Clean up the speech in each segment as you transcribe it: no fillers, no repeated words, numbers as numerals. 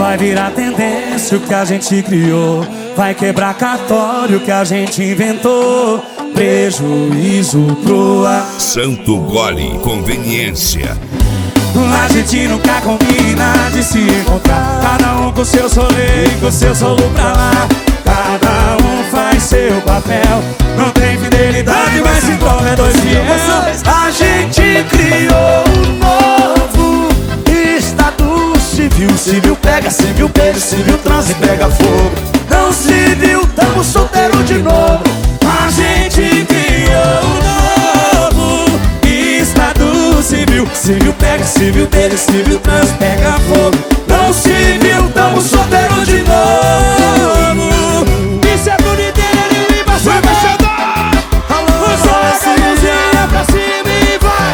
Vai virar tendência o que a gente criou, vai quebrar cartório que a gente inventou. Prejuízo pro ar. Santo Gole Conveniência. A gente nunca combina de se encontrar, cada um com seu solê e com seu solo pra lá. Cada um faz seu papel, não tem fidelidade, mas se envolve dois fiéis. A gente criou um novo estado civil. Civil pega, civil beijo, civil transa e pega fogo. Não civil, tamo solteiro de novo. A gente criou um novo estado civil. Civil pega, civil beijo, civil trans, pega fogo. Não civil, tamo solteiro de novo. Isso é boniteiro e embaixador. Alô, Joga a mãozinha pra cima e vai.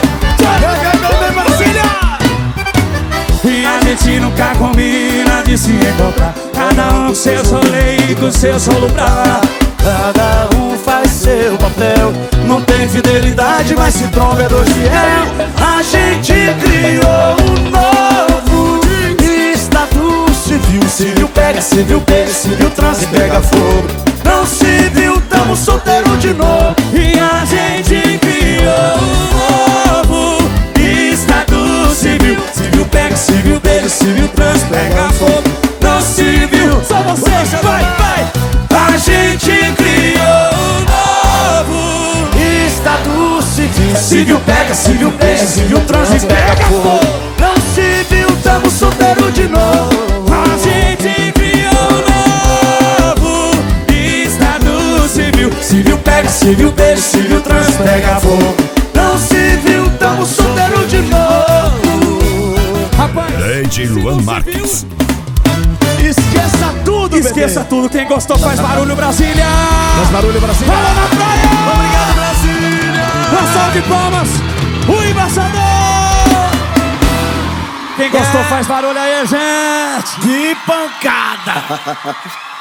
E a gente nunca combina de se encontrar, cada um com seu solê e com seu solo pra lá. Cada um faz seu papel, não tem fidelidade, mas se tromba é dois fiel. A gente criou um novo estado civil. Civil pega, civil beijo, civil transa e pega fogo. Não civil, tamo solteiro de novo. E a gente criou um novo estado civil. Civil pega, civil beijo, civil trans, pega fogo. Não civil, só vocês, vai, vai. A gente criou um novo estado civil. Civil pega, civil beijo, civil transa e pega fogo. Não civil, tamo solteiro de novo. A gente criou um novo estado civil. Civil pega, civil beijo, civil trans, pega fogo. Não civil, tamo solteiro de novo. Rapaz, DJ Luan Marques. Esqueça tudo, esqueça bebê. tudo, quem gostou faz barulho, Brasília. Faz barulho, Brasília. Fala na praia. Obrigado, Brasília. Uma salva de palmas, o embaixador. Quem gostou faz barulho aí, gente. Que pancada.